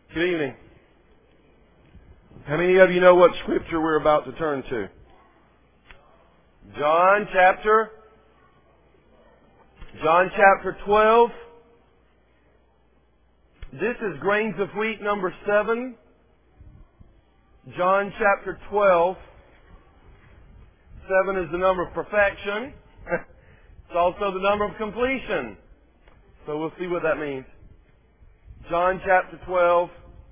Good evening. How many of you know what scripture we're about to turn to? John chapter 12. This is Grains of Wheat number 7. John chapter 12. 7 is the number of perfection. It's also the number of completion. So we'll see what that means. John chapter 12.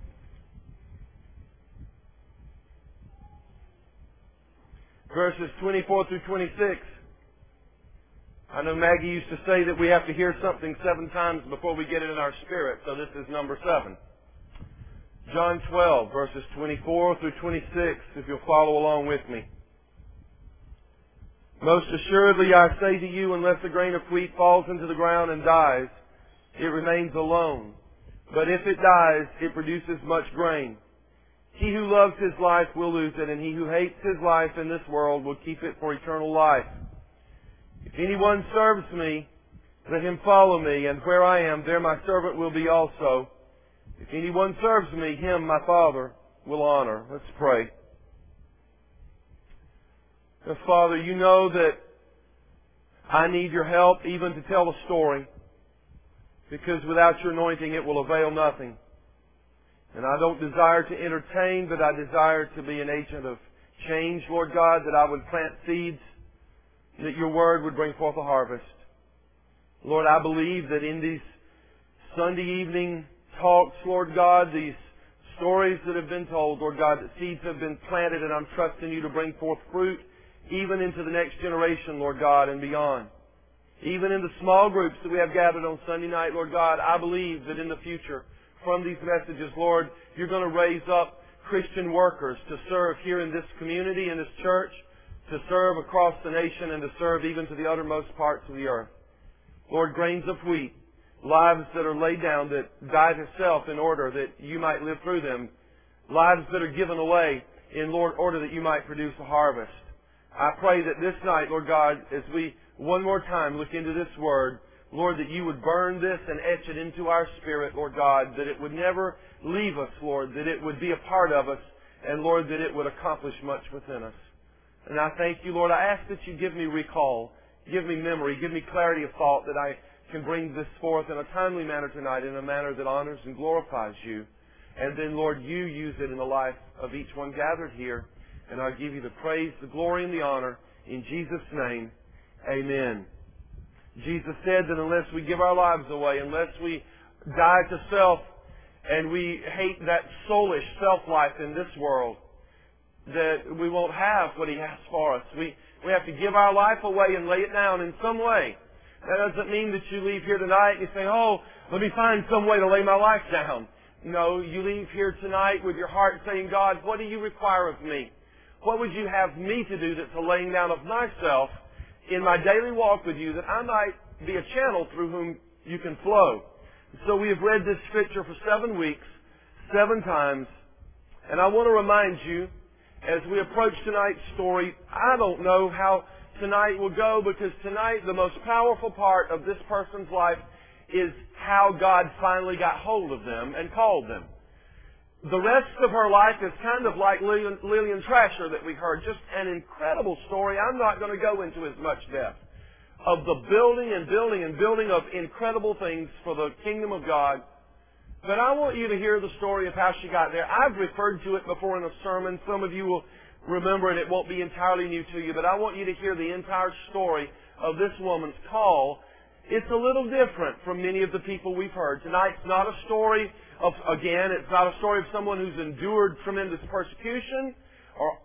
Verses 24 through 26. I know Maggie used to say that we have to hear something 7 times before we get it in our spirit, so this is number 7. John 12, verses 24 through 26, if you'll follow along with me. Most assuredly I say to you, unless a grain of wheat falls into the ground and dies, it remains alone. But if it dies, it produces much grain. He who loves his life will lose it, and he who hates his life in this world will keep it for eternal life. If anyone serves me, let him follow me, and where I am, there my servant will be also. If anyone serves me, him my Father will honor. Let's pray. Now, Father, you know that I need your help even to tell a story, because without your anointing it will avail nothing. And I don't desire to entertain, but I desire to be an agent of change, Lord God, that I would plant seeds, that your word would bring forth a harvest. Lord, I believe that in these Sunday evening talks, Lord God, these stories that have been told, Lord God, that seeds have been planted, and I'm trusting you to bring forth fruit even into the next generation, Lord God, and beyond. Even in the small groups that we have gathered on Sunday night, Lord God, I believe that in the future, from these messages, Lord, you're going to raise up Christian workers to serve here in this community, in this church, to serve across the nation, and to serve even to the uttermost parts of the earth. Lord, grains of wheat, lives that are laid down, that die to self in order that you might live through them, lives that are given away in, Lord, order that you might produce a harvest. I pray that this night, Lord God, as we one more time look into this word, Lord, that you would burn this and etch it into our spirit, Lord God, that it would never leave us, Lord, that it would be a part of us, and Lord, that it would accomplish much within us. And I thank you, Lord. I ask that you give me recall, give me memory, give me clarity of thought, that I can bring this forth in a timely manner tonight, in a manner that honors and glorifies you. And then, Lord, you use it in the life of each one gathered here. And I give you the praise, the glory, and the honor. In Jesus' name, amen. Jesus said that unless we give our lives away, unless we die to self, and we hate that soulish self-life in this world, that we won't have what He has for us. We have to give our life away and lay it down in some way. That doesn't mean that you leave here tonight and you say, oh, let me find some way to lay my life down. No, you leave here tonight with your heart saying, God, what do you require of me? What would you have me to do that's a laying down of myself in my daily walk with you, that I might be a channel through whom you can flow? So we have read this scripture for 7 weeks, 7 times, and I want to remind you, as we approach tonight's story, I don't know how tonight will go, because tonight the most powerful part of this person's life is how God finally got hold of them and called them. The rest of her life is kind of like Lillian Trasher that we heard. Just an incredible story. I'm not going to go into as much depth of the building and building and building of incredible things for the kingdom of God. But I want you to hear the story of how she got there. I've referred to it before in a sermon. Some of you will remember it. It won't be entirely new to you. But I want you to hear the entire story of this woman's call. It's a little different from many of the people we've heard. Tonight's not a story of, again, it's not a story of someone who's endured tremendous persecution or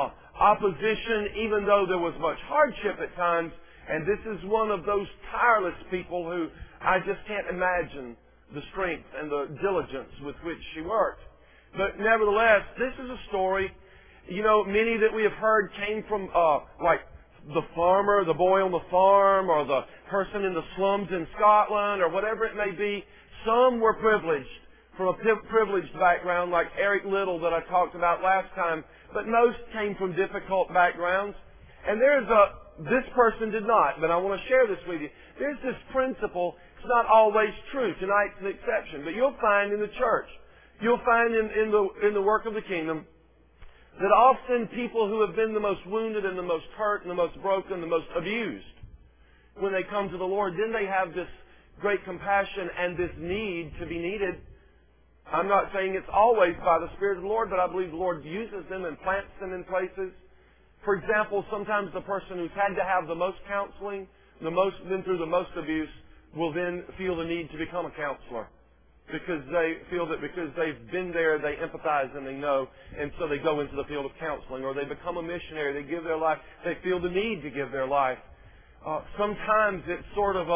opposition, even though there was much hardship at times. And this is one of those tireless people who I just can't imagine the strength and the diligence with which she worked. But nevertheless, this is a story, you know, many that we have heard came from, like the farmer, the boy on the farm, or the person in the slums in Scotland, or whatever it may be. Some were privileged, from a privileged background, like Eric Little that I talked about last time, but most came from difficult backgrounds. And this person did not, but I want to share this with you. There's this principle. It's not always true. Tonight's an exception. But you'll find in the church, You'll find in the work of the kingdom that often people who have been the most wounded and the most hurt and the most broken, the most abused, when they come to the Lord, then they have this great compassion and this need to be needed. I'm not saying it's always by the Spirit of the Lord, but I believe the Lord uses them and plants them in places. For example, sometimes the person who's had to have the most counseling, been through the most abuse, will then feel the need to become a counselor. Because they feel that because they've been there, they empathize and they know, and so they go into the field of counseling, or they become a missionary, they give their life, they feel the need to give their life. Sometimes it's sort of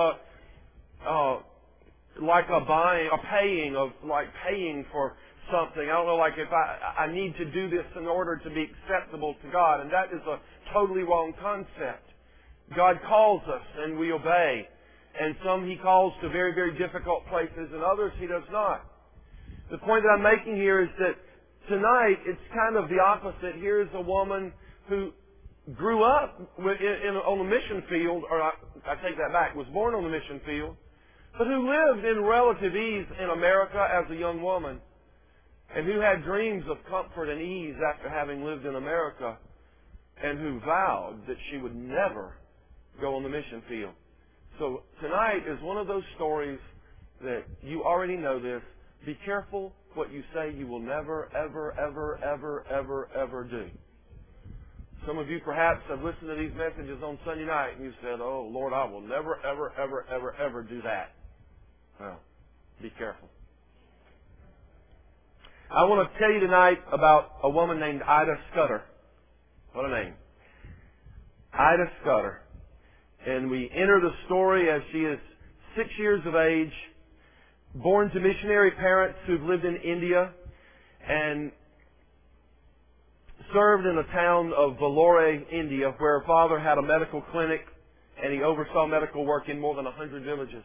like paying for something. I don't know, like if I need to do this in order to be acceptable to God, and that is a totally wrong concept. God calls us and we obey. And some He calls to very, very difficult places, and others He does not. The point that I'm making here is that tonight it's kind of the opposite. Here's a woman who grew up on a mission field, or I take that back, was born on the mission field, but who lived in relative ease in America as a young woman, and who had dreams of comfort and ease after having lived in America, and who vowed that she would never go on the mission field. So tonight is one of those stories that you already know this. Be careful what you say you will never, ever, ever, ever, ever, ever do. Some of you perhaps have listened to these messages on Sunday night and you said, "Oh, Lord, I will never, ever, ever, ever, ever do that." Well, be careful. I want to tell you tonight about a woman named Ida Scudder. What a name. Ida Scudder. And we enter the story as she is 6 years of age, born to missionary parents who've lived in India, and served in the town of Vellore, India, where her father had a medical clinic and he oversaw medical work in more than 100 villages.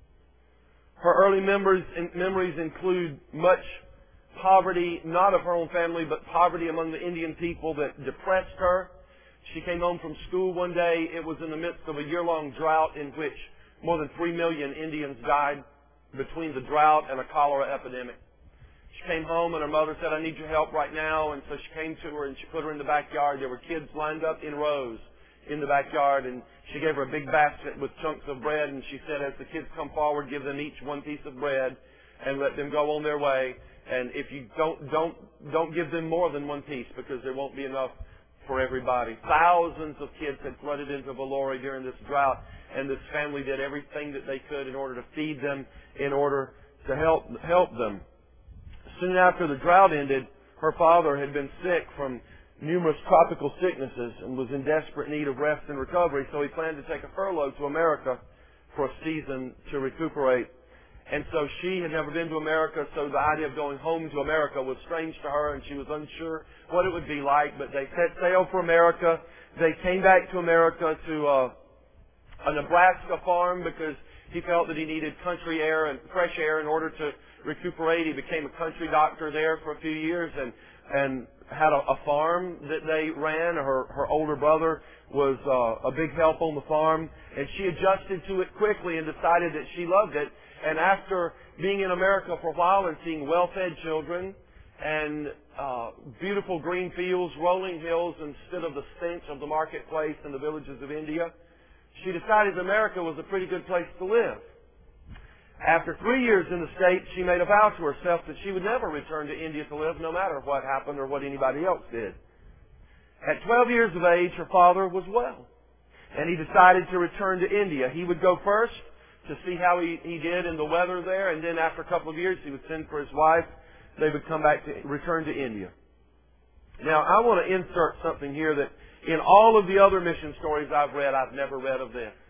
Her early memories include much poverty, not of her own family, but poverty among the Indian people that depressed her. She came home from school one day. It was in the midst of a year-long drought in which more than 3 million Indians died between the drought and a cholera epidemic. She came home and her mother said, "I need your help right now." And so she came to her and she put her in the backyard. There were kids lined up in rows in the backyard, and she gave her a big basket with chunks of bread, and she said, "As the kids come forward, give them each one piece of bread and let them go on their way. And if you don't give them more than one piece, because there won't be enough for everybody." Thousands of kids had flooded into Vellore during this drought, and this family did everything that they could in order to feed them, in order to help them. Soon after the drought ended, her father had been sick from numerous tropical sicknesses and was in desperate need of rest and recovery, so he planned to take a furlough to America for a season to recuperate. And so she had never been to America, so the idea of going home to America was strange to her, and she was unsure what it would be like. But they set sail for America. They came back to America to a Nebraska farm because he felt that he needed country air and fresh air in order to recuperate. He became a country doctor there for a few years and had a farm that they ran. Her older brother was a big help on the farm, and she adjusted to it quickly and decided that she loved it. And after being in America for a while and seeing well-fed children and beautiful green fields, rolling hills instead of the stench of the marketplace and the villages of India, she decided America was a pretty good place to live. After 3 years in the States, she made a vow to herself that she would never return to India to live, no matter what happened or what anybody else did. At 12 years of age, her father was well, and he decided to return to India. He would go first to see how he did in the weather there, and then after a couple of years, he would send for his wife. They would come back to return to India. Now, I want to insert something here that in all of the other mission stories I've read, I've never read of this.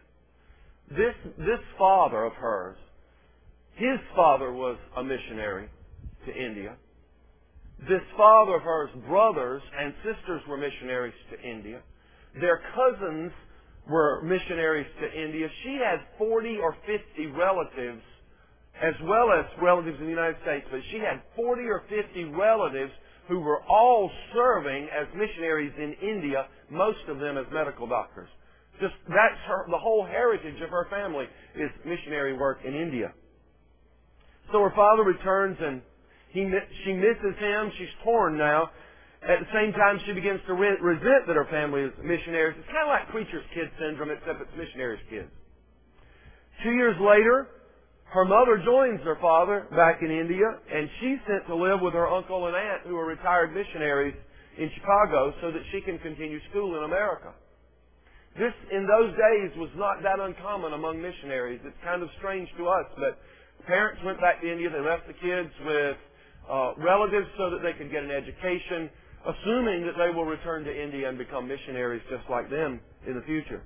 This father of hers, his father was a missionary to India. This father of hers, brothers and sisters were missionaries to India. Their cousins were missionaries to India. She had 40 or 50 relatives, as well as relatives in the United States, but she had 40 or 50 relatives who were all serving as missionaries in India, most of them as medical doctors. That's the whole heritage of her family is missionary work in India. So her father returns, and She misses him. She's torn now. At the same time, she begins to resent that her family is missionaries. It's kind of like preacher's kid syndrome, except it's missionaries' kids. 2 years later, her mother joins her father back in India, and she's sent to live with her uncle and aunt, who are retired missionaries in Chicago, so that she can continue school in America. This, in those days, was not that uncommon among missionaries. It's kind of strange to us, but parents went back to India. They left the kids with relatives so that they could get an education, assuming that they will return to India and become missionaries just like them in the future.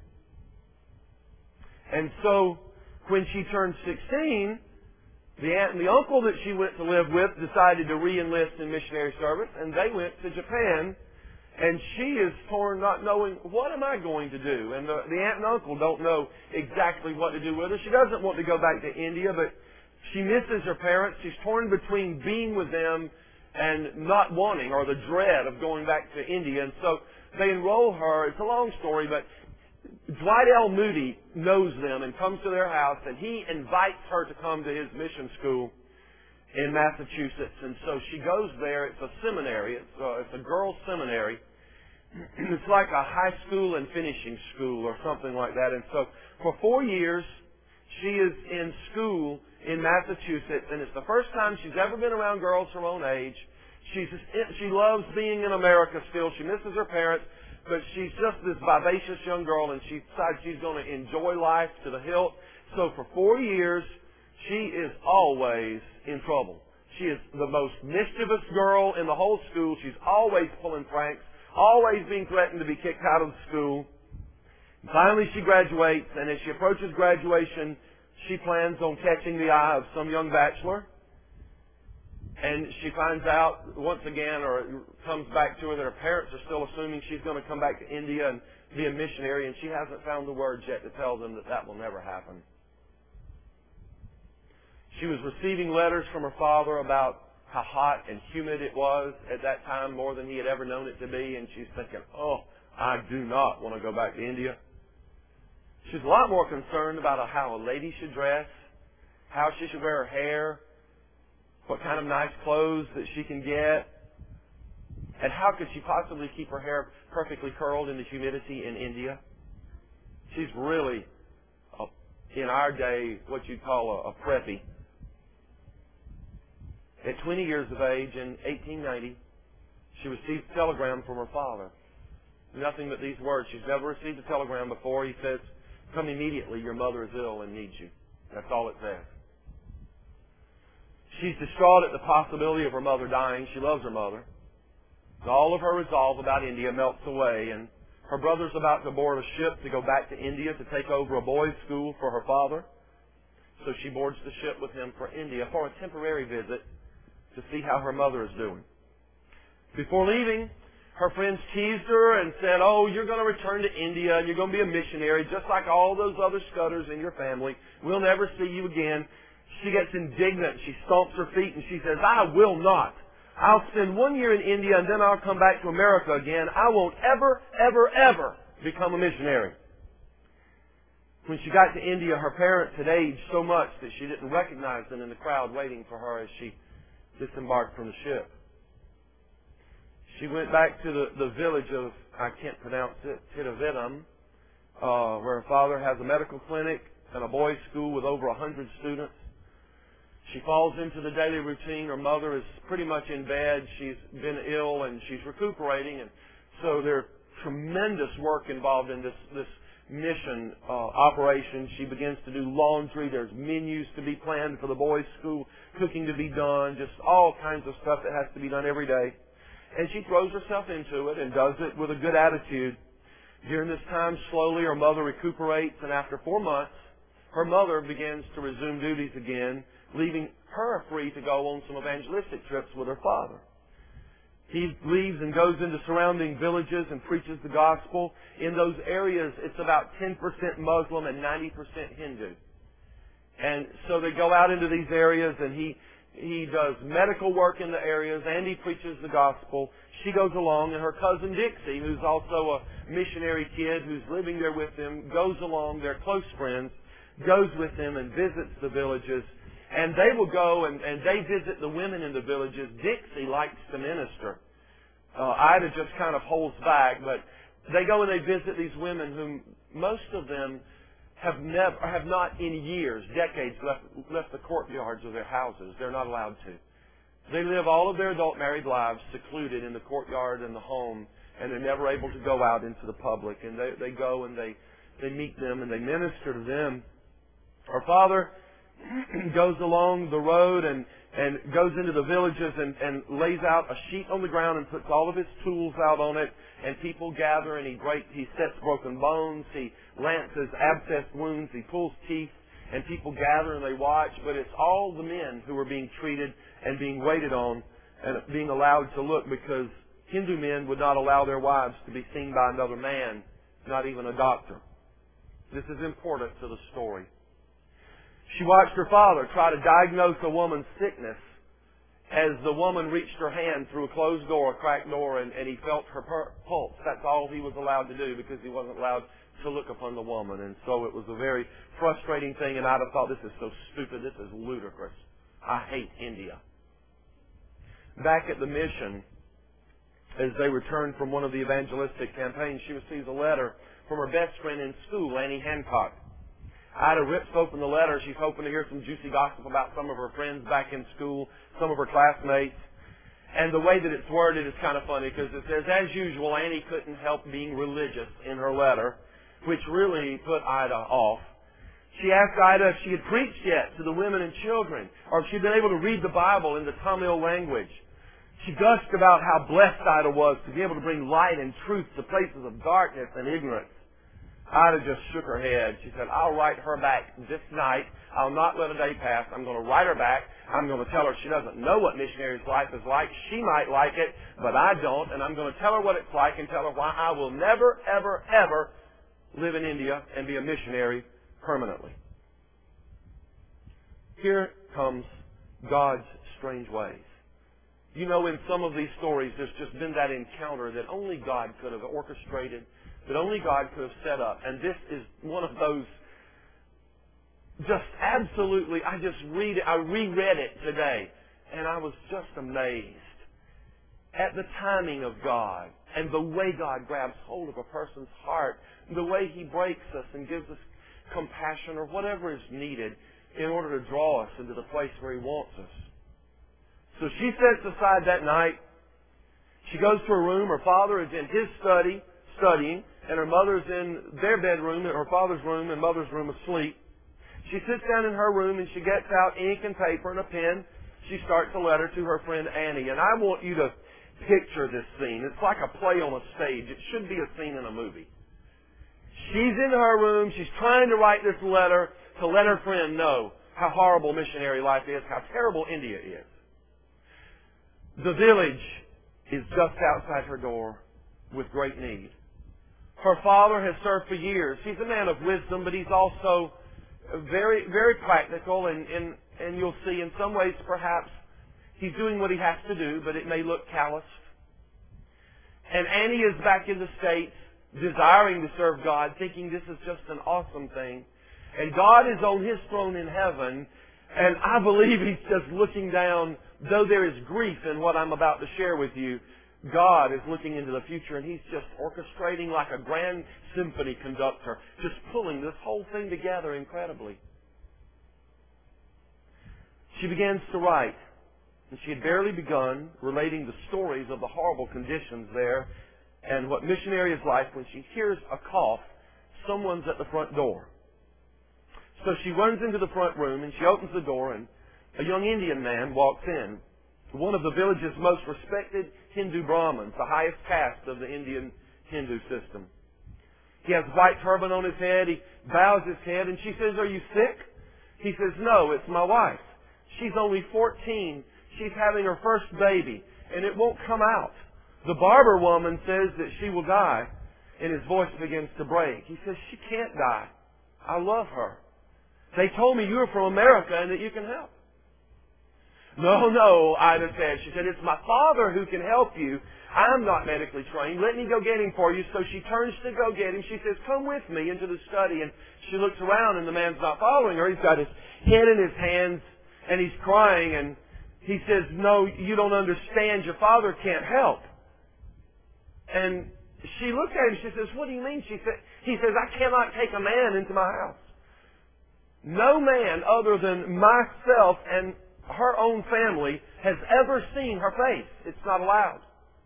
And so, when she turned 16, the aunt and the uncle that she went to live with decided to re-enlist in missionary service, and they went to Japan. And she is torn, not knowing, what am I going to do? And the aunt and uncle don't know exactly what to do with her. She doesn't want to go back to India, but she misses her parents. She's torn between being with them and not wanting, or the dread of going back to India. And so they enroll her. It's a long story, but Dwight L. Moody knows them and comes to their house, and he invites her to come to his mission school in Massachusetts. And so she goes there. It's a seminary. It's a girls' seminary. It's like a high school and finishing school or something like that. And so for 4 years, she is in school in Massachusetts, and it's the first time she's ever been around girls her own age. She loves being in America still. She misses her parents, but she's just this vivacious young girl, and she decides she's going to enjoy life to the hilt. So for 4 years, she is always in trouble. She is the most mischievous girl in the whole school. She's always pulling pranks, always being threatened to be kicked out of the school. Finally, she graduates, and as she approaches graduation, she plans on catching the eye of some young bachelor. And she finds out once again, or it comes back to her, that her parents are still assuming she's going to come back to India and be a missionary, and she hasn't found the words yet to tell them that that will never happen. She was receiving letters from her father about how hot and humid it was at that time, more than he had ever known it to be, and she's thinking, oh, I do not want to go back to India. She's a lot more concerned about how a lady should dress, how she should wear her hair, what kind of nice clothes that she can get, and how could she possibly keep her hair perfectly curled in the humidity in India. She's really, in our day, what you'd call a preppy. At 20 years of age, in 1890, she received a telegram from her father. Nothing but these words. She's never received a telegram before. He says, "Come immediately, your mother is ill and needs you." That's all it says. She's distraught at the possibility of her mother dying. She loves her mother. All of her resolve about India melts away, and her brother's about to board a ship to go back to India to take over a boys' school for her father. So she boards the ship with him for India for a temporary visit to see how her mother is doing. Before leaving, her friends teased her and said, "Oh, you're going to return to India and you're going to be a missionary just like all those other scudders in your family. We'll never see you again." She gets indignant. She stomps her feet and she says, "I will not. I'll spend 1 year in India and then I'll come back to America again. I won't ever, ever, ever become a missionary." When she got to India, her parents had aged so much that she didn't recognize them in the crowd waiting for her as she disembarked from the ship. She went back to the village of, I can't pronounce it, Tidavidam, where her father has a medical clinic and a boys' school with over 100 students. She falls into the daily routine. Her mother is pretty much in bed. She's been ill and she's recuperating, and so there's tremendous work involved in this mission operation. She begins to do laundry. There's menus to be planned for the boys' school, cooking to be done, just all kinds of stuff that has to be done every day. And she throws herself into it and does it with a good attitude. During this time, slowly her mother recuperates, and after 4 months, her mother begins to resume duties again, leaving her free to go on some evangelistic trips with her father. He leaves and goes into surrounding villages and preaches the gospel. In those areas, it's about 10% Muslim and 90% Hindu. And so they go out into these areas, and he does medical work in the areas, and he preaches the gospel. She goes along, and her cousin Dixie, who's also a missionary kid who's living there with them, goes along. They're close friends, goes with them and visits the villages. And they will go and they visit the women in the villages. Dixie likes to minister. Ida just kind of holds back, but they go and they visit these women whom most of them have not in years, decades, left the courtyards of their houses. They're not allowed to. They live all of their adult married lives secluded in the courtyard and the home, and they're never able to go out into the public. And they go and they meet them and they minister to them. Our Father goes along the road and goes into the villages and lays out a sheet on the ground and puts all of his tools out on it, and people gather, and he sets broken bones, he lances abscessed wounds, he pulls teeth, and people gather and they watch, but it's all the men who are being treated and being waited on and being allowed to look, because Hindu men would not allow their wives to be seen by another man, not even a doctor. This is important to the story. She watched her father try to diagnose a woman's sickness as the woman reached her hand through a closed door, a cracked door, and he felt her pulse. That's all he was allowed to do, because he wasn't allowed to look upon the woman. And so it was a very frustrating thing, and I'd have thought, this is so stupid, this is ludicrous. I hate India. Back at the mission, as they returned from one of the evangelistic campaigns, she receives a letter from her best friend in school, Annie Hancock. Ida rips open the letter. She's hoping to hear some juicy gossip about some of her friends back in school, some of her classmates. And the way that it's worded is kind of funny, because it says, as usual, Annie couldn't help being religious in her letter, which really put Ida off. She asked Ida if she had preached yet to the women and children, or if she'd been able to read the Bible in the Tamil language. She gushed about how blessed Ida was to be able to bring light and truth to places of darkness and ignorance. Ida just shook her head. She said, I'll write her back this night. I'll not let a day pass. I'm going to write her back. I'm going to tell her she doesn't know what missionary's life is like. She might like it, but I don't. And I'm going to tell her what it's like and tell her why I will never, ever, ever live in India and be a missionary permanently. Here comes God's strange ways. You know, in some of these stories, there's just been that encounter that only God could have orchestrated, that only God could have set up. And this is one of those just absolutely, I reread it today, and I was just amazed at the timing of God and the way God grabs hold of a person's heart, the way He breaks us and gives us compassion or whatever is needed in order to draw us into the place where He wants us. So she sets aside that night. She goes to her room. Her father is in his study, studying, and her mother's in their bedroom, her father's room and mother's room asleep. She sits down in her room and she gets out ink and paper and a pen. She starts a letter to her friend Annie. And I want you to picture this scene. It's like a play on a stage. It should be a scene in a movie. She's in her room. She's trying to write this letter to let her friend know how horrible missionary life is, how terrible India is. The village is just outside her door with great need. Her father has served for years. He's a man of wisdom, but he's also very, very practical, and you'll see in some ways perhaps he's doing what he has to do, but it may look calloused. And Annie is back in the States, desiring to serve God, thinking this is just an awesome thing. And God is on His throne in heaven, and I believe He's just looking down. Though there is grief in what I'm about to share with you, God is looking into the future, and He's just orchestrating like a grand symphony conductor, just pulling this whole thing together incredibly. She begins to write, and she had barely begun relating the stories of the horrible conditions there and what missionary is like when she hears a cough. Someone's at the front door. So she runs into the front room, and she opens the door, and a young Indian man walks in, one of the village's most respected Hindu Brahmins, the highest caste of the Indian Hindu system. He has a white turban on his head. He bows his head, and she says, "Are you sick?" He says, "No, it's my wife. She's only 14. She's having her first baby, and it won't come out. The barber woman says that she will die." And his voice begins to break. He says, "She can't die. I love her. They told me you were from America and that you can help." No, Ida said. She said, "It's my father who can help you. I'm not medically trained. Let me go get him for you." So she turns to go get him. She says, "Come with me into the study." And she looks around, and the man's not following her. He's got his head in his hands, and he's crying, and he says, "No, you don't understand. Your father can't help." And she looks at him, she says, "What do you mean?" He says, "I cannot take a man into my house. No man other than myself and her own family has ever seen her face. It's not allowed."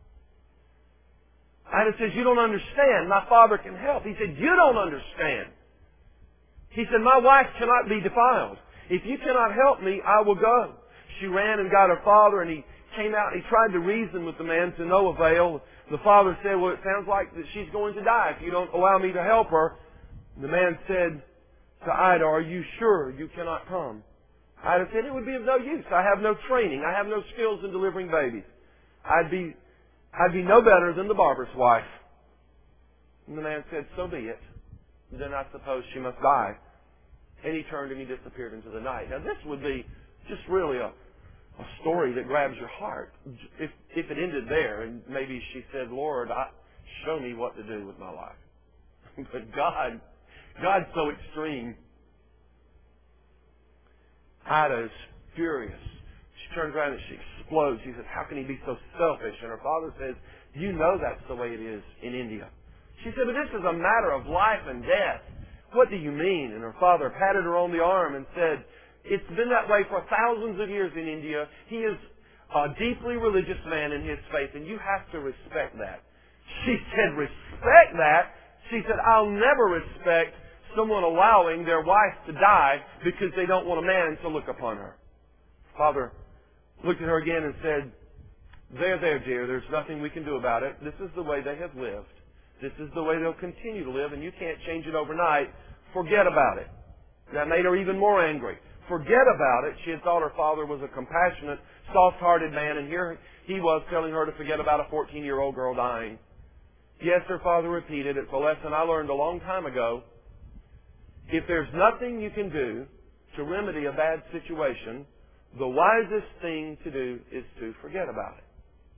Ida says, "You don't understand. My father can help." He said, "You don't understand." He said, "My wife cannot be defiled. If you cannot help me, I will go." She ran and got her father, and he came out and he tried to reason with the man to no avail. The father said, "Well, it sounds like that she's going to die if you don't allow me to help her." And the man said to Ida, "Are you sure you cannot come?" Ida said, "It would be of no use. I have no training. I have no skills in delivering babies. I'd be no better than the barber's wife." And the man said, "So be it. Then I suppose she must die." And he turned and he disappeared into the night. Now this would be just really a story that grabs your heart. If it ended there, and maybe she said, "Lord, show me what to do with my life." But God's so extreme. Ida is furious. She turns around and she explodes. She says, "How can he be so selfish?" And her father says, "You know that's the way it is in India." She said, "But this is a matter of life and death. What do you mean?" And her father patted her on the arm and said, "It's been that way for thousands of years in India. He is a deeply religious man in his faith, and you have to respect that." She said, "Respect that?" She said, "I'll never respect someone allowing their wife to die because they don't want a man to look upon her." Father looked at her again and said, There, dear, there's nothing we can do about it. This is the way they have lived. This is the way they'll continue to live, and you can't change it overnight. Forget about it." That made her even more angry. Forget about it. She had thought her father was a compassionate, soft-hearted man, and here he was telling her to forget about a 14-year-old girl dying. Yes, her father repeated, "It's a lesson I learned a long time ago. If there's nothing you can do to remedy a bad situation, the wisest thing to do is to forget about it."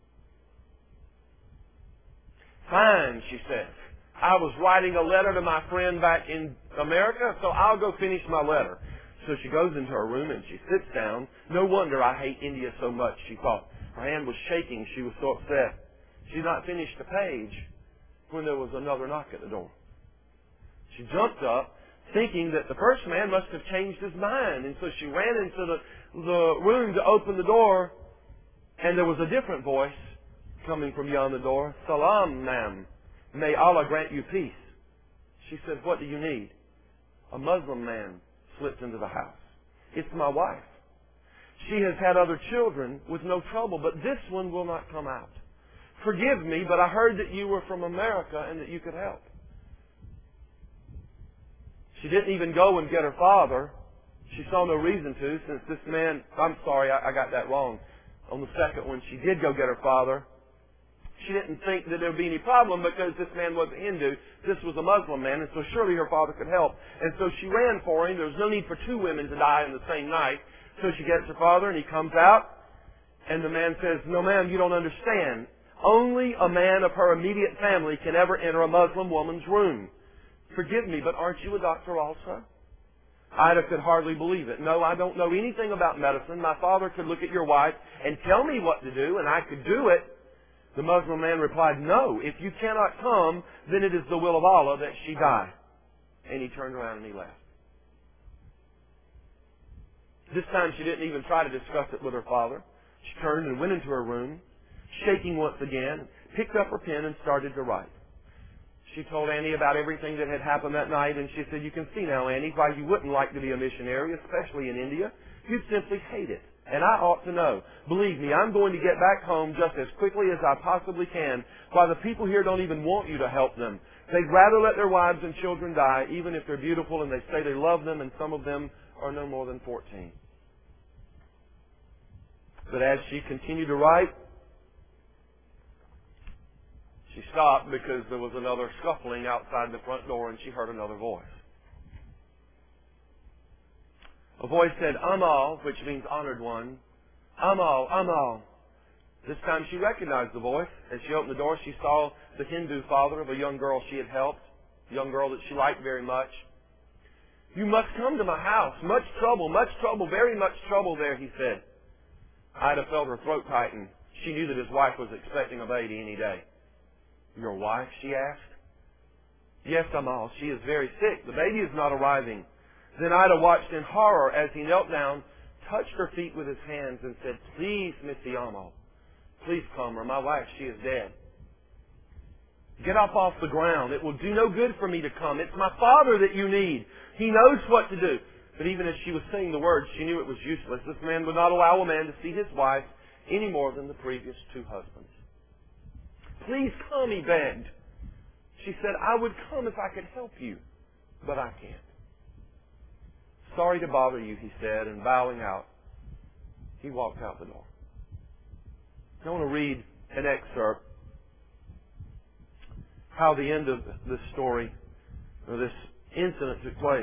"Fine," she says. "I was writing a letter to my friend back in America, so I'll go finish my letter." So she goes into her room and she sits down. No wonder I hate India so much, she thought. Her hand was shaking. She was so upset. She'd not finished the page when there was another knock at the door. She jumped up, thinking that the first man must have changed his mind. And so she ran into the room to open the door, and there was a different voice coming from beyond the door. "Salam, ma'am. May Allah grant you peace." She said, "What do you need?" A Muslim man slipped into the house. "It's my wife. She has had other children with no trouble, but this one will not come out. Forgive me, but I heard that you were from America and that you could help." She didn't even go and get her father. She saw no reason to, since this man... I'm sorry, I got that wrong. On the second one, she did go get her father. She didn't think that there would be any problem because this man was a Hindu. This was a Muslim man, and so surely her father could help. And so she ran for him. There was no need for two women to die in the same night. So she gets her father, and he comes out, and the man says, "No, ma'am, you don't understand. Only a man of her immediate family can ever enter a Muslim woman's room. Forgive me, but aren't you a doctor also?" Ida could hardly believe it. "No, I don't know anything about medicine. My father could look at your wife and tell me what to do, and I could do it." The Muslim man replied, "No, if you cannot come, then it is the will of Allah that she die." And he turned around and he left. This time she didn't even try to discuss it with her father. She turned and went into her room, shaking once again, picked up her pen and started to write. She told Annie about everything that had happened that night, and she said, "You can see now, Annie, why you wouldn't like to be a missionary, especially in India. You'd simply hate it. And I ought to know. Believe me, I'm going to get back home just as quickly as I possibly can, while the people here don't even want you to help them. They'd rather let their wives and children die, even if they're beautiful and they say they love them, and some of them are no more than 14. But as she continued to write, she stopped because there was another scuffling outside the front door, and she heard another voice. A voice said, "Amal," which means honored one. "Amal, Amal." This time she recognized the voice. As she opened the door, she saw the Hindu father of a young girl she had helped, a young girl that she liked very much. You must come to my house. Much trouble, very much trouble there, he said. Ida felt her throat tighten. She knew that his wife was expecting a baby any day. Your wife? She asked. Yes, Amal. She is very sick. The baby is not arriving. Then Ida watched in horror as he knelt down, touched her feet with his hands, and said, Please, Missy Amal, please come, or my wife, she is dead. Get up off the ground. It will do no good for me to come. It's my father that you need. He knows what to do. But even as she was saying the words, she knew it was useless. This man would not allow a man to see his wife any more than the previous two husbands. Please come, he begged. She said, I would come if I could help you, but I can't. Sorry to bother you, he said, and bowing out, he walked out the door. I want to read an excerpt how the end of this story, or this incident, took place.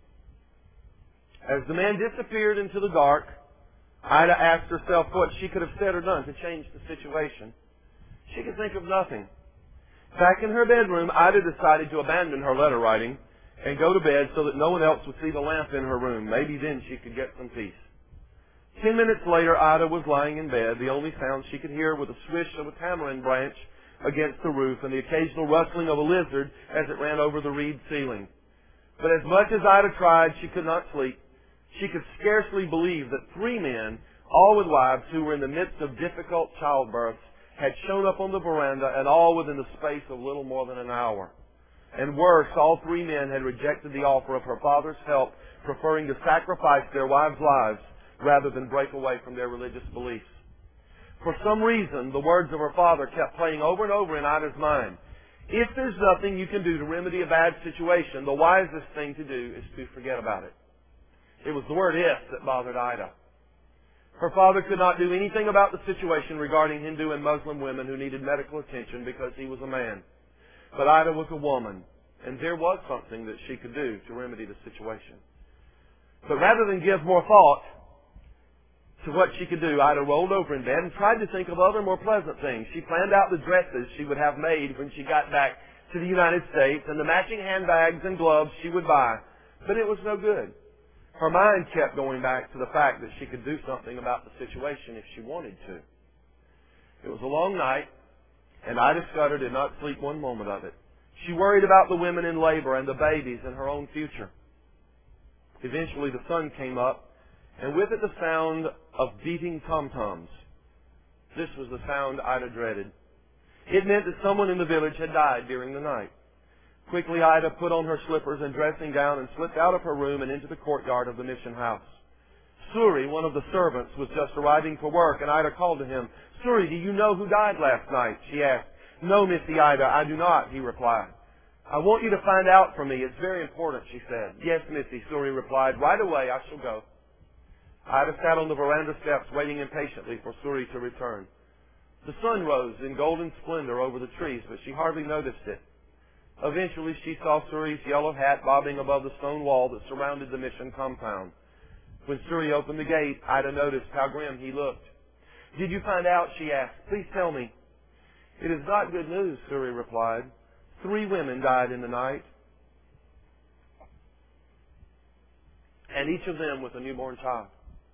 As the man disappeared into the dark, Ida asked herself what she could have said or done to change the situation. She could think of nothing. Back in her bedroom, Ida decided to abandon her letter writing and go to bed so that no one else would see the lamp in her room. Maybe then she could get some peace. 10 minutes later, Ida was lying in bed. The only sound she could hear was the swish of a tamarind branch against the roof and the occasional rustling of a lizard as it ran over the reed ceiling. But as much as Ida tried, she could not sleep. She could scarcely believe that 3 men, all with wives who were in the midst of difficult childbirths, had shown up on the veranda, and all within the space of little more than an hour. And worse, all 3 men had rejected the offer of her father's help, preferring to sacrifice their wives' lives rather than break away from their religious beliefs. For some reason, the words of her father kept playing over and over in Ida's mind. If there's nothing you can do to remedy a bad situation, the wisest thing to do is to forget about it. It was the word if that bothered Ida. Her father could not do anything about the situation regarding Hindu and Muslim women who needed medical attention because he was a man. But Ida was a woman, and there was something that she could do to remedy the situation. But rather than give more thought to what she could do, Ida rolled over in bed and tried to think of other more pleasant things. She planned out the dresses she would have made when she got back to the United States and the matching handbags and gloves she would buy. But it was no good. Her mind kept going back to the fact that she could do something about the situation if she wanted to. It was a long night, and Ida Scudder did not sleep one moment of it. She worried about the women in labor and the babies and her own future. Eventually the sun came up, and with it the sound of beating tom-toms. This was the sound Ida dreaded. It meant that someone in the village had died during the night. Quickly, Ida put on her slippers and dressing gown and slipped out of her room and into the courtyard of the mission house. Suri, one of the servants, was just arriving for work, and Ida called to him. Suri, do you know who died last night? She asked. No, Missy Ida, I do not, he replied. I want you to find out for me. It's very important, she said. Yes, Missy, Suri replied. Right away, I shall go. Ida sat on the veranda steps waiting impatiently for Suri to return. The sun rose in golden splendor over the trees, but she hardly noticed it. Eventually, she saw Suri's yellow hat bobbing above the stone wall that surrounded the mission compound. When Suri opened the gate, Ida noticed how grim he looked. Did you find out? She asked. Please tell me. It is not good news, Suri replied. 3 women died in the night, and each of them with a newborn child.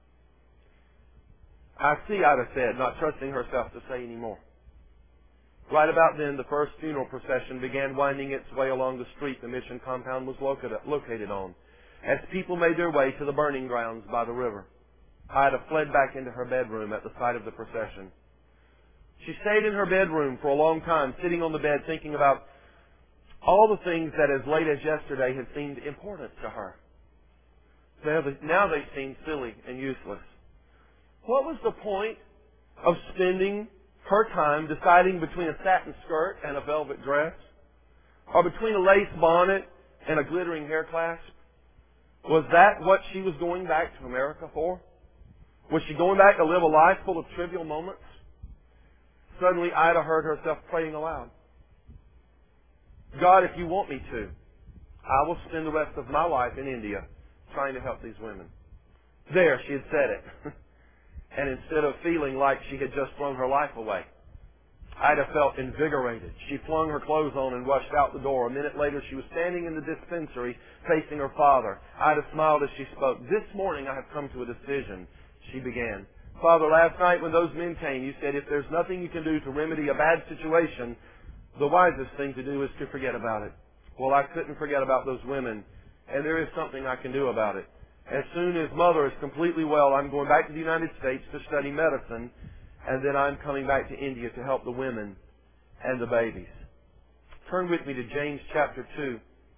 I see, Ida said, not trusting herself to say any more. Right about then, the first funeral procession began winding its way along the street the mission compound was located on, as people made their way to the burning grounds by the river. Ida fled back into her bedroom at the sight of the procession. She stayed in her bedroom for a long time, sitting on the bed thinking about all the things that as late as yesterday had seemed important to her. Now they seemed silly and useless. What was the point of spending her time deciding between a satin skirt and a velvet dress? Or between a lace bonnet and a glittering hair clasp? Was that what she was going back to America for? Was she going back to live a life full of trivial moments? Suddenly, Ida heard herself praying aloud. God, if you want me to, I will spend the rest of my life in India trying to help these women. There, she had said it. And instead of feeling like she had just thrown her life away, Ida felt invigorated. She flung her clothes on and rushed out the door. A minute later, she was standing in the dispensary facing her father. Ida smiled as she spoke. "This morning I have come to a decision," she began. "Father, last night when those men came, you said if there's nothing you can do to remedy a bad situation, the wisest thing to do is to forget about it. Well, I couldn't forget about those women, and there is something I can do about it. As soon as Mother is completely well, I'm going back to the United States to study medicine, and then I'm coming back to India to help the women and the babies." Turn with me to James chapter 2.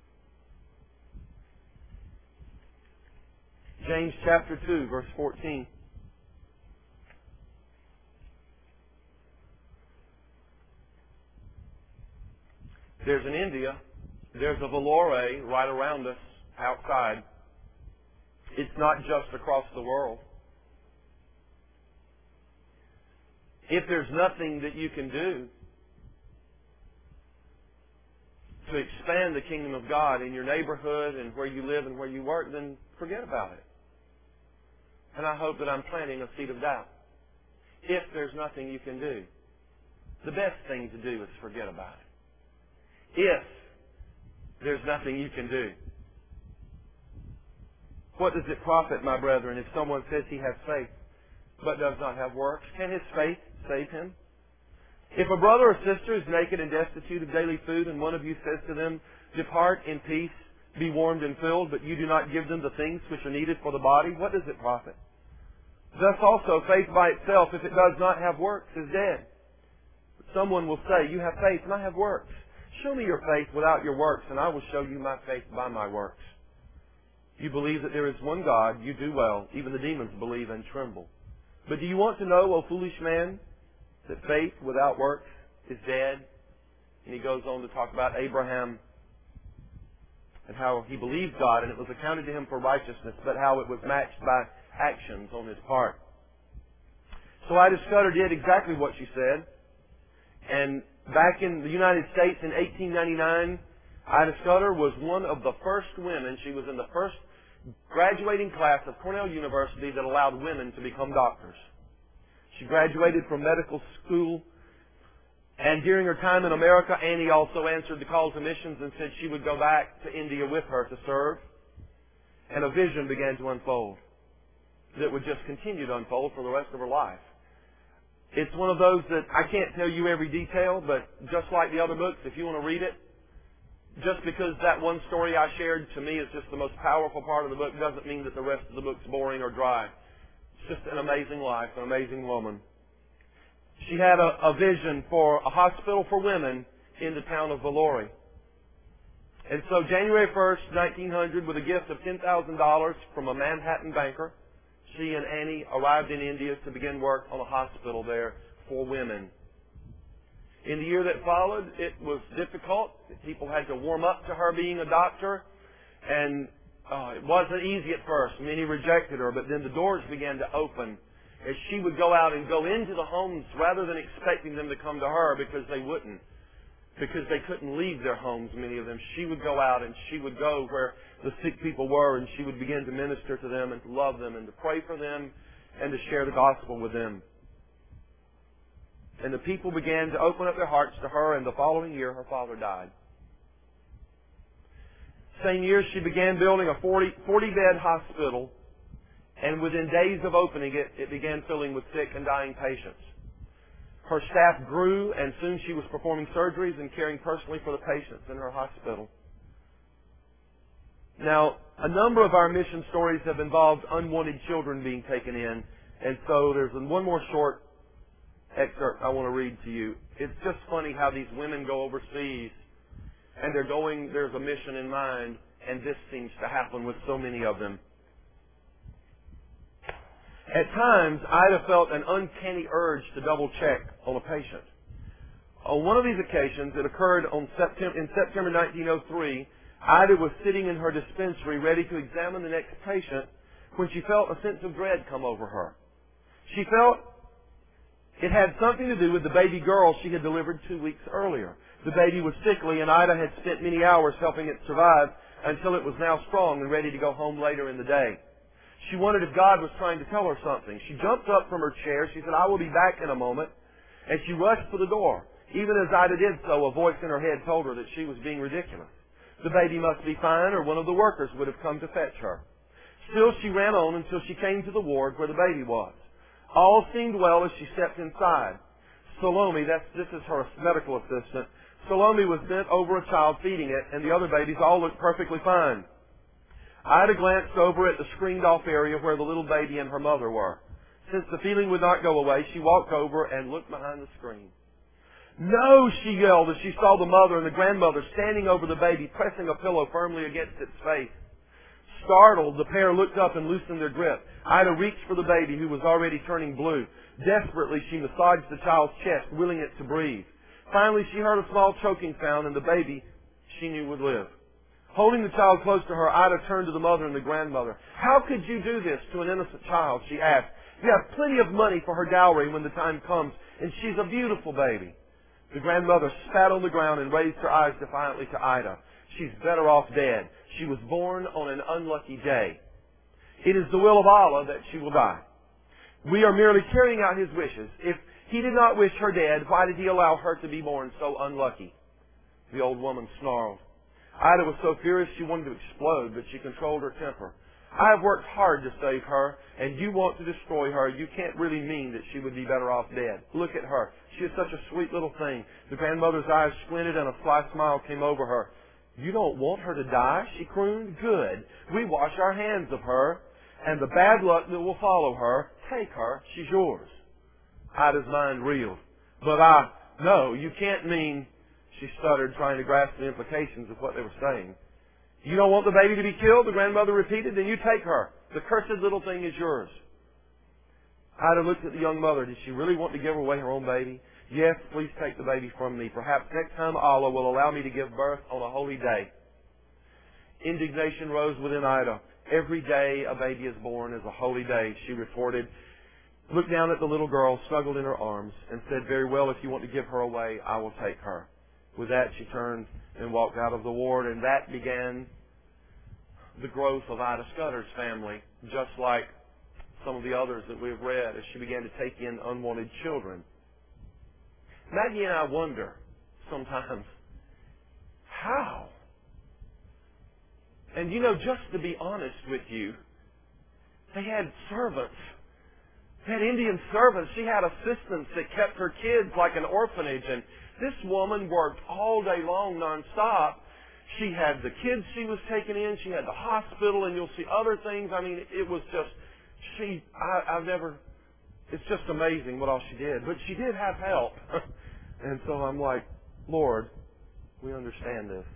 James chapter 2, verse 14. There's an India. There's a Vellore right around us outside. It's not just across the world. If there's nothing that you can do to expand the kingdom of God in your neighborhood and where you live and where you work, then forget about it. And I hope that I'm planting a seed of doubt. If there's nothing you can do, the best thing to do is forget about it. If there's nothing you can do. What does it profit, my brethren, if someone says he has faith but does not have works? Can his faith save him? If a brother or sister is naked and destitute of daily food, and one of you says to them, "Depart in peace, be warmed and filled," but you do not give them the things which are needed for the body, what does it profit? Thus also, faith by itself, if it does not have works, is dead. But someone will say, "You have faith and I have works. Show me your faith without your works, and I will show you my faith by my works." You believe that there is one God, you do well. Even the demons believe and tremble. But do you want to know, O foolish man, that faith without works is dead? And he goes on to talk about Abraham and how he believed God and it was accounted to him for righteousness, but how it was matched by actions on his part. So Ida Scudder did exactly what she said. And back in the United States in 1899, Ida Scudder was one of the first women. She was in the first graduating class of Cornell University that allowed women to become doctors. She graduated from medical school, and during her time in America, Annie also answered the call to missions and said she would go back to India with her to serve. And a vision began to unfold that would just continue to unfold for the rest of her life. It's one of those that I can't tell you every detail, but just like the other books, if you want to read it, just because that one story I shared to me is just the most powerful part of the book doesn't mean that the rest of the book's boring or dry. It's just an amazing life, an amazing woman. She had a vision for a hospital for women in the town of Vellore. And so January 1st, 1900, with a gift of $10,000 from a Manhattan banker, she and Annie arrived in India to begin work on a hospital there for women. In the year that followed, it was difficult. People had to warm up to her being a doctor, and it wasn't easy at first. Many rejected her, but then the doors began to open as she would go out and go into the homes rather than expecting them to come to her, because they wouldn't, because they couldn't leave their homes, many of them. She would go out and she would go where the sick people were, and she would begin to minister to them and to love them and to pray for them and to share the gospel with them. And the people began to open up their hearts to her, and the following year her father died. Same year she began building a 40-bed hospital, and within days of opening it, it began filling with sick and dying patients. Her staff grew, and soon she was performing surgeries and caring personally for the patients in her hospital. Now, a number of our mission stories have involved unwanted children being taken in, and so there's one more short excerpt I want to read to you. It's just funny how these women go overseas, and there's a mission in mind, and this seems to happen with so many of them. At times, Ida felt an uncanny urge to double-check on a patient. On one of these occasions, it occurred in September 1903, Ida was sitting in her dispensary ready to examine the next patient when she felt a sense of dread come over her. She felt it had something to do with the baby girl she had delivered 2 weeks earlier. The baby was sickly, and Ida had spent many hours helping it survive until it was now strong and ready to go home later in the day. She wondered if God was trying to tell her something. She jumped up from her chair. She said, "I will be back in a moment." As she rushed for the door, even as Ida did so, a voice in her head told her that she was being ridiculous. The baby must be fine, or one of the workers would have come to fetch her. Still, she ran on until she came to the ward where the baby was. All seemed well as she stepped inside. Salome, this is her medical assistant, Salome was bent over a child feeding it, and the other babies all looked perfectly fine. Ida glanced over at the screened-off area where the little baby and her mother were. Since the feeling would not go away, she walked over and looked behind the screen. "No!" she yelled as she saw the mother and the grandmother standing over the baby, pressing a pillow firmly against its face. Startled, the pair looked up and loosened their grip. Ida reached for the baby, who was already turning blue. Desperately, she massaged the child's chest, willing it to breathe. Finally, she heard a small choking sound, and the baby she knew would live. Holding the child close to her, Ida turned to the mother and the grandmother. "How could you do this to an innocent child?" she asked. "You have plenty of money for her dowry when the time comes, and she's a beautiful baby." The grandmother spat on the ground and raised her eyes defiantly to Ida. "She's better off dead. She was born on an unlucky day. It is the will of Allah that she will die. We are merely carrying out His wishes. If He did not wish her dead, why did He allow her to be born so unlucky?" The old woman snarled. Ida was so furious she wanted to explode, but she controlled her temper. "I have worked hard to save her, and you want to destroy her. You can't really mean that she would be better off dead. Look at her. She is such a sweet little thing." The grandmother's eyes squinted and a sly smile came over her. "You don't want her to die?" she crooned. "Good. We wash our hands of her, and the bad luck that will follow her. Take her. She's yours." Ida's mind reeled. No, you can't mean," she stuttered, trying to grasp the implications of what they were saying. "You don't want the baby to be killed?" the grandmother repeated. "Then you take her. The cursed little thing is yours." Ida looked at the young mother. Did she really want to give away her own baby? "Yes, please take the baby from me. Perhaps next time Allah will allow me to give birth on a holy day." Indignation rose within Ida. "Every day a baby is born is a holy day," she retorted, looked down at the little girl snuggled in her arms, and said, "Very well, if you want to give her away, I will take her." With that, she turned and walked out of the ward, and that began the growth of Ida Scudder's family, just like some of the others that we have read, as she began to take in unwanted children. Maggie and I wonder sometimes, how? And just to be honest with you, they had servants. They had Indian servants. She had assistants that kept her kids like an orphanage, and this woman worked all day long nonstop. She had the kids she was taking in. She had the hospital, and you'll see other things. I mean, it was just, it's just amazing what all she did. But she did have help. And so I'm like, Lord, we understand this.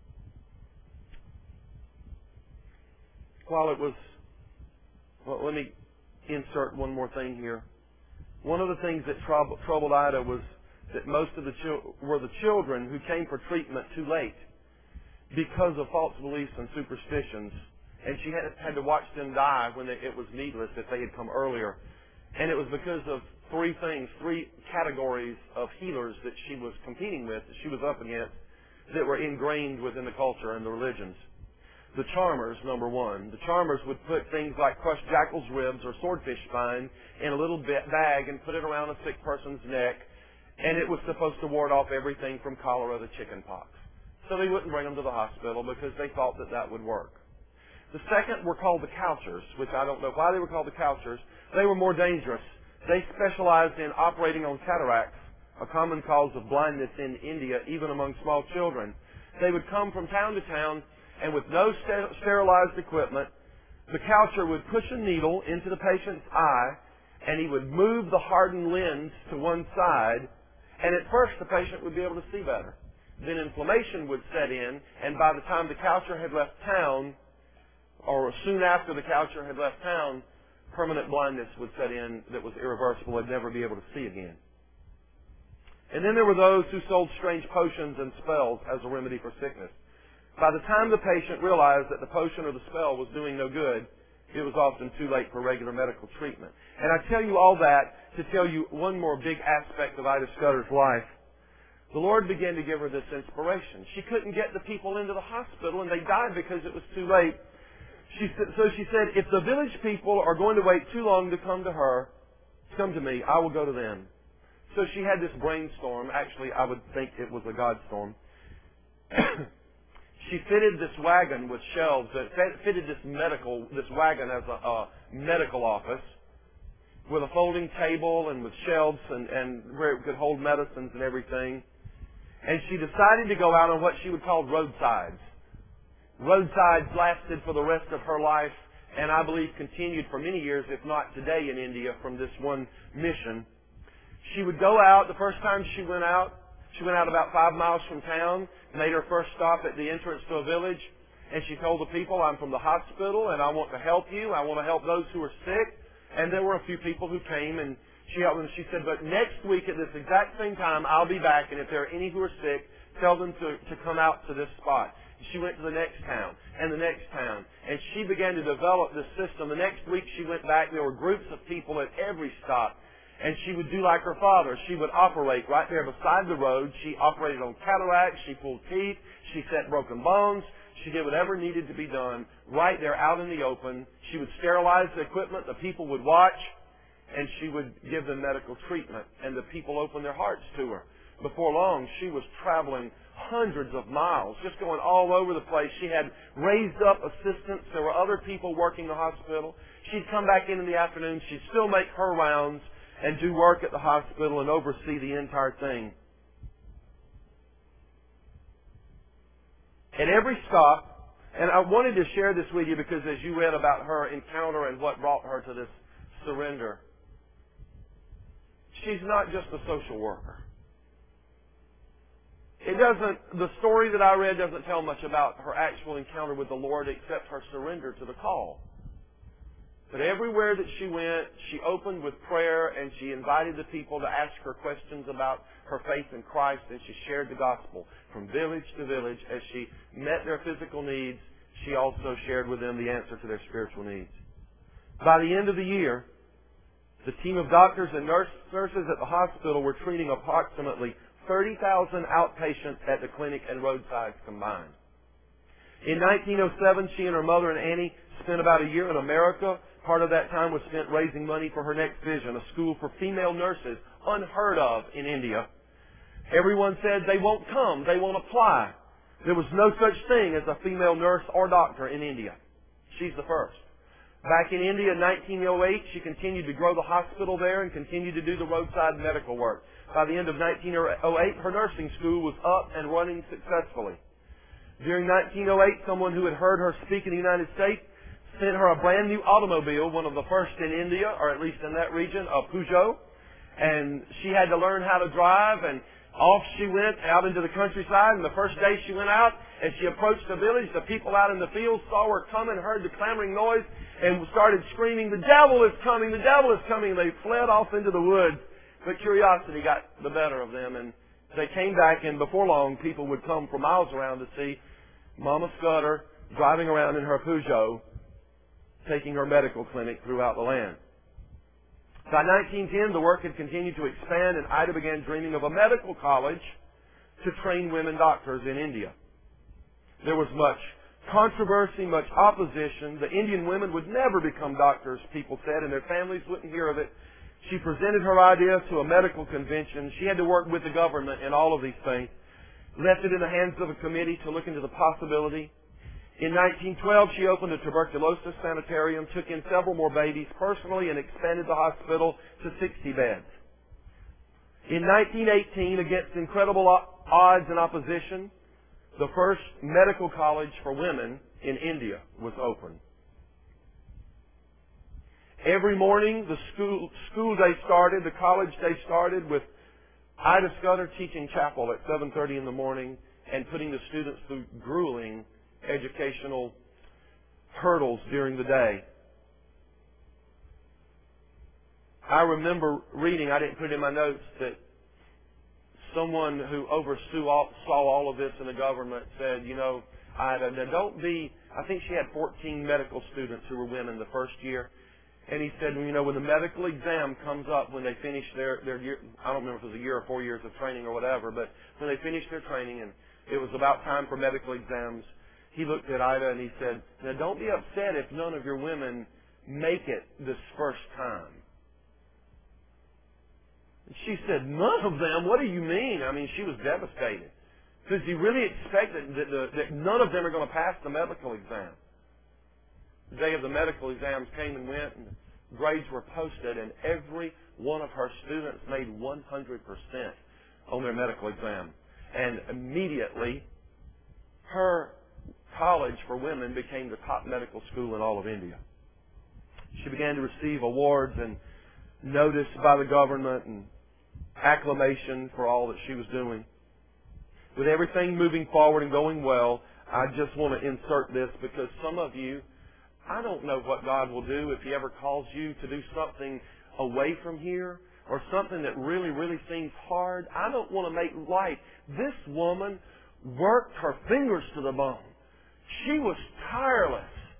Let me insert one more thing here. One of the things that troubled Ida was that most of the children who came for treatment too late because of false beliefs and superstitions, and she had to watch them die when it was needless if they had come earlier. And it was because of three categories of healers that she was competing with, that she was up against, that were ingrained within the culture and the religions. The charmers, number one. The charmers would put things like crushed jackal's ribs or swordfish spine in a little bag and put it around a sick person's neck, and it was supposed to ward off everything from cholera to chicken pox. So they wouldn't bring them to the hospital because they thought that would work. The second were called the couchers, which I don't know why they were called the couchers. They were more dangerous. They specialized in operating on cataracts, a common cause of blindness in India, even among small children. They would come from town to town, and with no sterilized equipment, the coucher would push a needle into the patient's eye, and he would move the hardened lens to one side, and at first the patient would be able to see better. Then inflammation would set in, and by the time the coucher had left town, or soon after the coucher had left town, permanent blindness would set in that was irreversible. They'd never be able to see again. And then there were those who sold strange potions and spells as a remedy for sickness. By the time the patient realized that the potion or the spell was doing no good, it was often too late for regular medical treatment. And I tell you all that to tell you one more big aspect of Ida Scudder's life. The Lord began to give her this inspiration. She couldn't get the people into the hospital, and they died because it was too late. So she said, if the village people are going to wait too long to come to me, I will go to them. So she had this brainstorm. Actually, I would think it was a God storm. She fitted this wagon with shelves. Fitted this wagon as a medical office with a folding table and with shelves and where it could hold medicines and everything. And she decided to go out on what she would call roadsides. Roadsides lasted for the rest of her life, and I believe continued for many years, if not today in India, from this one mission. She would go out. The first time she went out about 5 miles from town, made her first stop at the entrance to a village, and she told the people, I'm from the hospital, and I want to help you. I want to help those who are sick. And there were a few people who came, and she helped them. She said, but next week at this exact same time, I'll be back, and if there are any who are sick, tell them to come out to this spot. She went to the next town and the next town, and she began to develop this system. The next week she went back. There were groups of people at every stop, and she would do like her father. She would operate right there beside the road. She operated on cataracts. She pulled teeth. She set broken bones. She did whatever needed to be done right there out in the open. She would sterilize the equipment. The people would watch, and she would give them medical treatment, and the people opened their hearts to her. Before long, she was traveling hundreds of miles, just going all over the place. She had raised up assistants. There were other people working the hospital. She'd come back in the afternoon. She'd still make her rounds and do work at the hospital and oversee the entire thing. At every stop, and I wanted to share this with you because as you read about her encounter and what brought her to this surrender, she's not just a social worker. The story that I read doesn't tell much about her actual encounter with the Lord except her surrender to the call. But everywhere that she went, she opened with prayer and she invited the people to ask her questions about her faith in Christ, and she shared the gospel from village to village. As she met their physical needs, she also shared with them the answer to their spiritual needs. By the end of the year, the team of doctors and nurses at the hospital were treating approximately 30,000 outpatients at the clinic and roadsides combined. In 1907, she and her mother and Annie spent about a year in America. Part of that time was spent raising money for her next vision, a school for female nurses, unheard of in India. Everyone said they won't come, they won't apply. There was no such thing as a female nurse or doctor in India. She's the first. Back in India in 1908, she continued to grow the hospital there and continued to do the roadside medical work. By the end of 1908, her nursing school was up and running successfully. During 1908, someone who had heard her speak in the United States sent her a brand new automobile, one of the first in India, or at least in that region, a Peugeot. And she had to learn how to drive, and off she went out into the countryside. And the first day she went out, as she approached the village, the people out in the field saw her coming, heard the clamoring noise, and started screaming, "The devil is coming! The devil is coming!" They fled off into the woods. But curiosity got the better of them, and they came back, and before long, people would come from miles around to see Mama Scudder driving around in her Peugeot, taking her medical clinic throughout the land. By 1910, the work had continued to expand, and Ida began dreaming of a medical college to train women doctors in India. There was much controversy, much opposition. The Indian women would never become doctors, people said, and their families wouldn't hear of it. She presented her idea to a medical convention. She had to work with the government in all of these things. Left it in the hands of a committee to look into the possibility. In 1912, she opened a tuberculosis sanitarium, took in several more babies personally, and expanded the hospital to 60 beds. In 1918, against incredible odds and opposition, the first medical college for women in India was opened. Every morning, the school day started, the college day started with Ida Scudder teaching chapel at 7:30 in the morning and putting the students through grueling educational hurdles during the day. I remember reading, I didn't put it in my notes, that someone who saw all of this in the government said, Ida, now don't be, I think she had 14 medical students who were women the first year. And he said, when the medical exam comes up, when they finish their year, I don't remember if it was a year or 4 years of training or whatever, but when they finished their training and it was about time for medical exams, he looked at Ida and he said, now don't be upset if none of your women make it this first time. And she said, none of them? What do you mean? I mean, she was devastated. Because he really expected that none of them are going to pass the medical exam. The day of the medical exams came and went, and the grades were posted, and every one of her students made 100% on their medical exam. And immediately, her college for women became the top medical school in all of India. She began to receive awards and notice by the government and acclamation for all that she was doing. With everything moving forward and going well, I just want to insert this because some of you, I don't know what God will do if He ever calls you to do something away from here or something that really, really seems hard. I don't want to make light. This woman worked her fingers to the bone. She was tireless.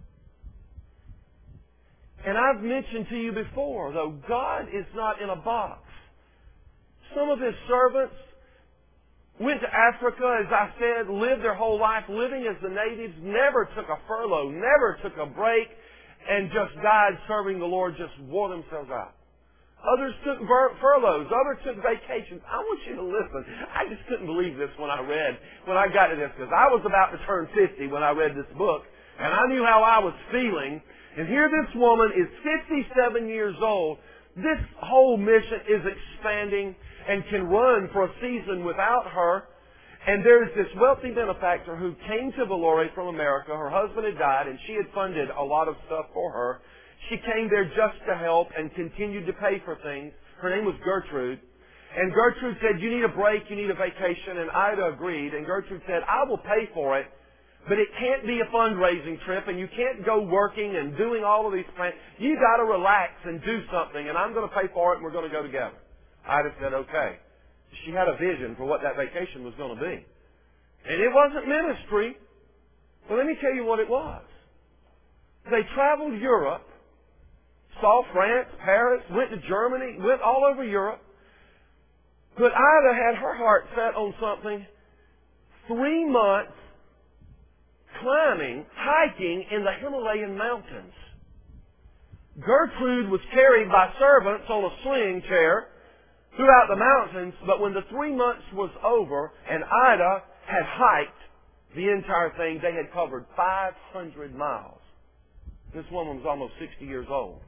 And I've mentioned to you before, though, God is not in a box. Some of His servants went to Africa, as I said, lived their whole life living as the natives, never took a furlough, never took a break, and just died serving the Lord, just wore themselves out. Others took furloughs. Others took vacations. I want you to listen. I just couldn't believe this when I got to this, because I was about to turn 50 when I read this book, and I knew how I was feeling. And here this woman is 57 years old. This whole mission is expanding and can run for a season without her. And there's this wealthy benefactor who came to Vellore from America. Her husband had died, and she had funded a lot of stuff for her. She came there just to help and continued to pay for things. Her name was Gertrude. And Gertrude said, you need a break, you need a vacation. And Ida agreed. And Gertrude said, I will pay for it, but it can't be a fundraising trip, and you can't go working and doing all of these plans. You got to relax and do something, and I'm going to pay for it, and we're going to go together. Ida said, okay. She had a vision for what that vacation was going to be. And it wasn't ministry. Well, let me tell you what it was. They traveled Europe, saw France, Paris, went to Germany, went all over Europe. But Ida had her heart set on something. 3 months climbing, hiking in the Himalayan mountains. Gertrude was carried by servants on a sling chair throughout the mountains, but when the 3 months was over and Ida had hiked the entire thing, they had covered 500 miles. This woman was almost 60 years old.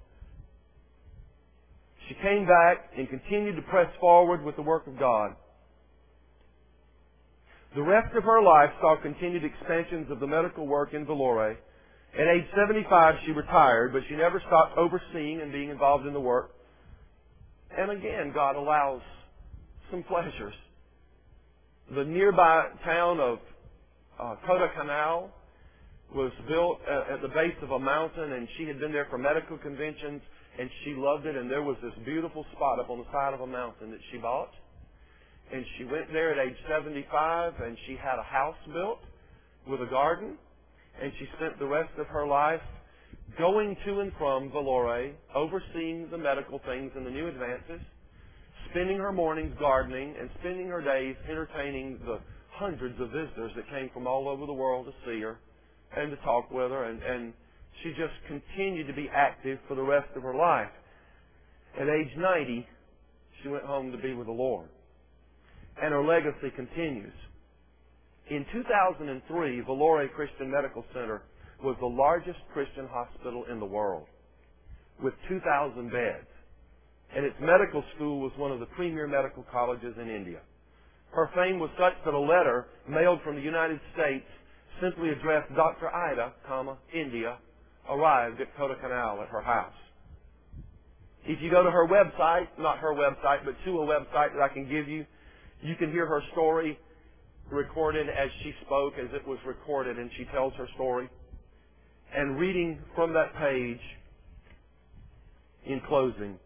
She came back and continued to press forward with the work of God. The rest of her life saw continued expansions of the medical work in Vellore. At age 75, she retired, but she never stopped overseeing and being involved in the work. And again, God allows some pleasures. The nearby town of Kodaikanal was built at the base of a mountain, and she had been there for medical conventions, and she loved it. And there was this beautiful spot up on the side of a mountain that she bought. And she went there at age 75, and she had a house built with a garden. And she spent the rest of her life going to and from Vellore, overseeing the medical things and the new advances, spending her mornings gardening, and spending her days entertaining the hundreds of visitors that came from all over the world to see her and to talk with her. And she just continued to be active for the rest of her life. At age 90, she went home to be with the Lord. And her legacy continues. In 2003, Vellore Christian Medical Center was the largest Christian hospital in the world, with 2,000 beds. And its medical school was one of the premier medical colleges in India. Her fame was such that a letter mailed from the United States simply addressed Dr. Ida, India, arrived at Kodaikanal at her house. If you go to her website, not her website, but to a website that I can give you, you can hear her story recorded as she spoke, as it was recorded, and she tells her story. And reading from that page, in closing,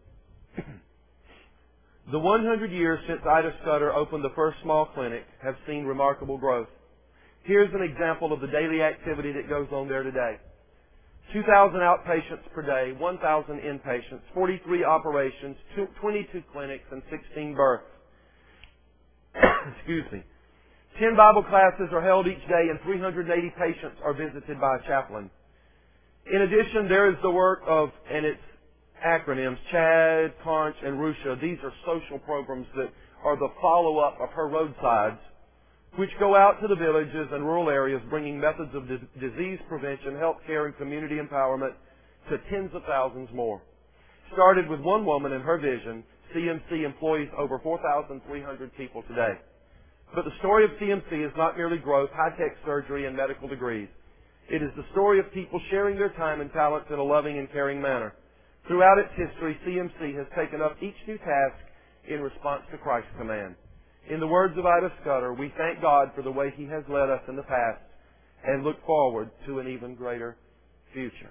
the 100 years since Ida Scudder opened the first small clinic have seen remarkable growth. Here's an example of the daily activity that goes on there today. 2,000 outpatients per day, 1,000 inpatients, 43 operations, 22 clinics, and 16 births. Excuse me. 10 Bible classes are held each day, and 380 patients are visited by a chaplain. In addition, there is the work of, and it's acronyms, CHAD, CONCH, and RUSHA. These are social programs that are the follow-up of her roadsides, which go out to the villages and rural areas, bringing methods of disease prevention, health care, and community empowerment to tens of thousands more. Started with one woman and her vision, CMC employs over 4,300 people today. But the story of CMC is not merely growth, high-tech surgery, and medical degrees. It is the story of people sharing their time and talents in a loving and caring manner. Throughout its history, CMC has taken up each new task in response to Christ's command. In the words of Ida Scudder, we thank God for the way He has led us in the past and look forward to an even greater future.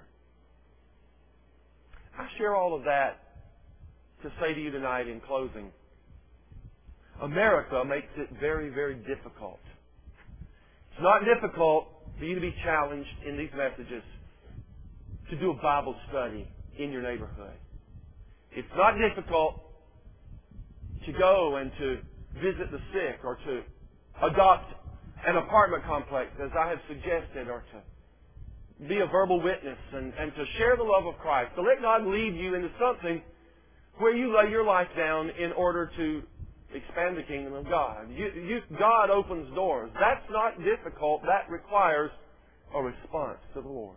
I share all of that to say to you tonight in closing, America makes it very, very difficult. It's not difficult for you to be challenged in these messages to do a Bible study in your neighborhood. It's not difficult to go and to visit the sick or to adopt an apartment complex, as I have suggested, or to be a verbal witness and to share the love of Christ, to let God lead you into something where you lay your life down in order to expand the kingdom of God. God opens doors. That's not difficult. That requires a response to the Lord.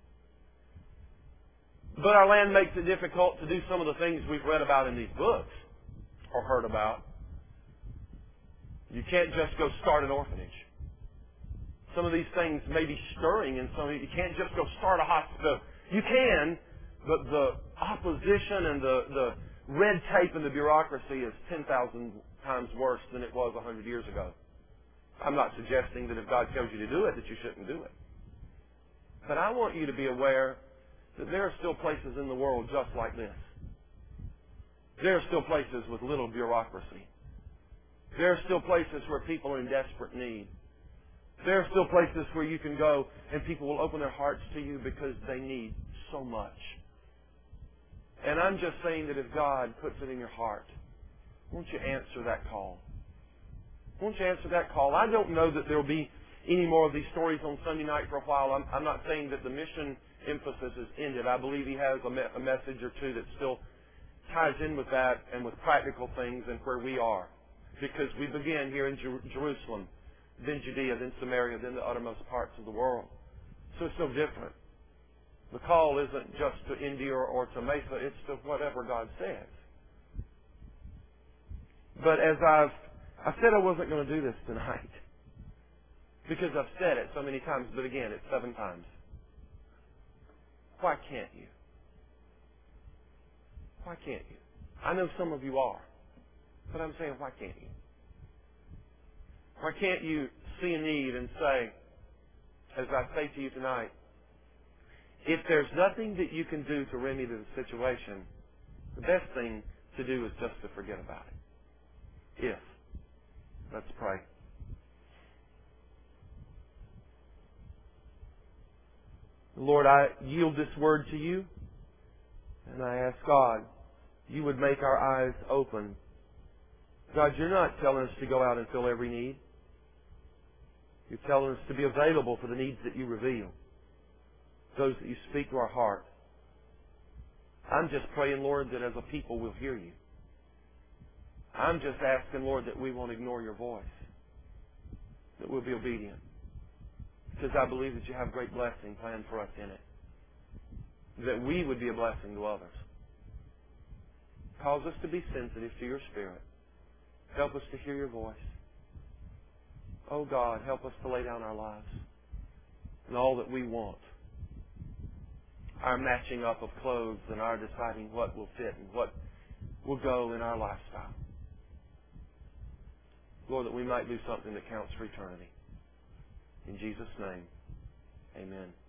But our land makes it difficult to do some of the things we've read about in these books or heard about. You can't just go start an orphanage. Some of these things may be stirring in some of you. You can't just go start a hospital. You can, but the opposition and the red tape and the bureaucracy is 10,000 times worse than it was 100 years ago. I'm not suggesting that if God tells you to do it, that you shouldn't do it. But I want you to be aware that there are still places in the world just like this. There are still places with little bureaucracy. There are still places where people are in desperate need. There are still places where you can go and people will open their hearts to you because they need so much. And I'm just saying that if God puts it in your heart, won't you answer that call? Won't you answer that call? I don't know that there will be any more of these stories on Sunday night for a while. I'm not saying that the mission emphasis is ended. I believe he has a message or two that still ties in with that and with practical things and where we are. Because we begin here in Jerusalem, then Judea, then Samaria, then the uttermost parts of the world. So it's no different. The call isn't just to India or to Mesa, it's to whatever God says. But as I said I wasn't going to do this tonight, because I've said it so many times, but again, it's 7 times. Why can't you? Why can't you? I know some of you are, but I'm saying, why can't you? Why can't you see a need and say, as I say to you tonight, if there's nothing that you can do to remedy the situation, the best thing to do is just to forget about it. Let's pray. Lord, I yield this word to you, and I ask God, you would make our eyes open. God, you're not telling us to go out and fill every need. You're telling us to be available for the needs that you reveal, those that you speak to our heart. I'm just praying, Lord, that as a people we'll hear you. I'm just asking, Lord, that we won't ignore your voice, that we'll be obedient, because I believe that you have great blessing planned for us in it, that we would be a blessing to others. Cause us to be sensitive to your Spirit. Help us to hear your voice. Oh God, help us to lay down our lives and all that we want. Our matching up of clothes and our deciding what will fit and what will go in our lifestyle. Lord, that we might do something that counts for eternity. In Jesus' name, amen.